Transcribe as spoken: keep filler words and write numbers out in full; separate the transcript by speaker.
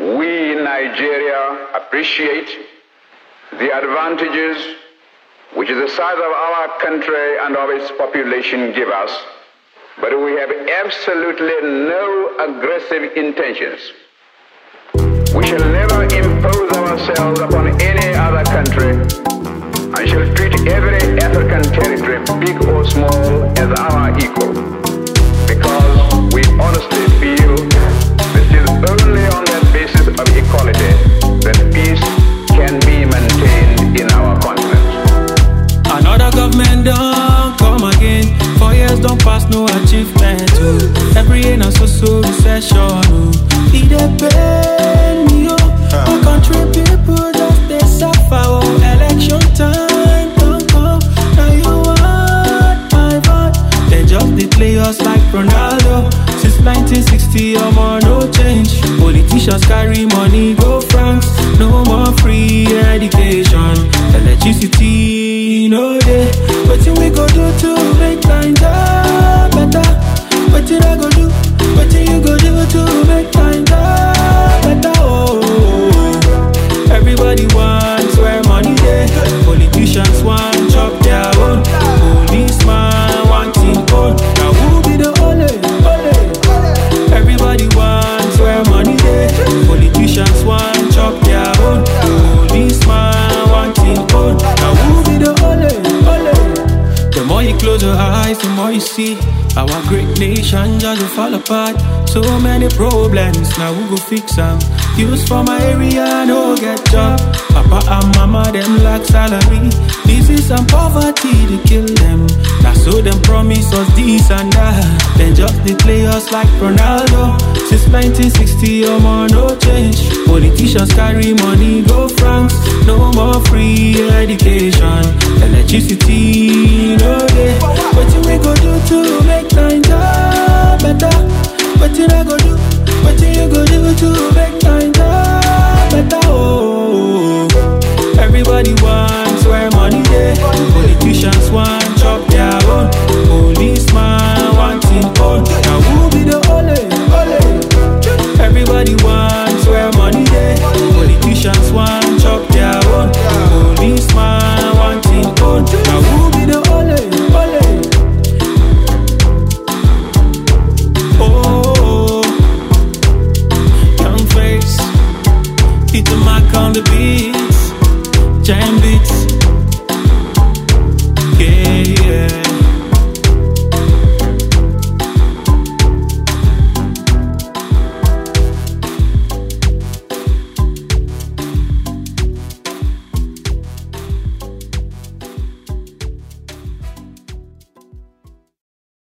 Speaker 1: we in Nigeria appreciate the advantages which the size of our country and of its population give us, but we have absolutely no aggressive intentions. We shall never impose ourselves upon any other country and shall treat every African territory, big or small, as our equal, because we honestly feel that it is only on that basis of equality that peace can be maintained in our continent.
Speaker 2: Another government don't come again. Four years don't pass, no achievement. Oh. Every year na so so recession. Oh. It dey pain me, oh. My country people just they suffer. Oh. Election time don't come. Now you want my vote. They just they play us like Ronaldo. Since nineteen sixty, I'm on no change. Politicians carry money, go francs. No more free education. Electricity, no day. Wetin we go do to make Naija better? Wetin I go do? Wetin you go do to make Naija better? Oh, everybody wants where money dey. Politicians want chop their own. Policeman want him own. Now who be the only? Only. Everybody wants where money dey. Politicians want chop their own. Policeman want him own. Now who be the only? Only. The more you close your eyes, the more you see our great nation just to fall apart. So many problems, now who go fix them? Youths from my area no get job. Papa and mama them lack salary. Disease and poverty they kill them. Now so them promise us this and that. Then just they play us like Ronaldo. Since nineteen sixty, I'm on no change. Politicians carry money, go francs. No more free education. Electricity, no day. Wetin we go do to make Naija better? Wetin I go do? Wetin you go do to make Naija better? Oh, everybody wants where money dey. Politicians want chop their own. Policeman want him own. Now who be the only? Only. Everybody wants where money dey. Politicians want chop their own. Policeman want him own. Now who be the only? Only. Oh, young face, it's a mark on the beat.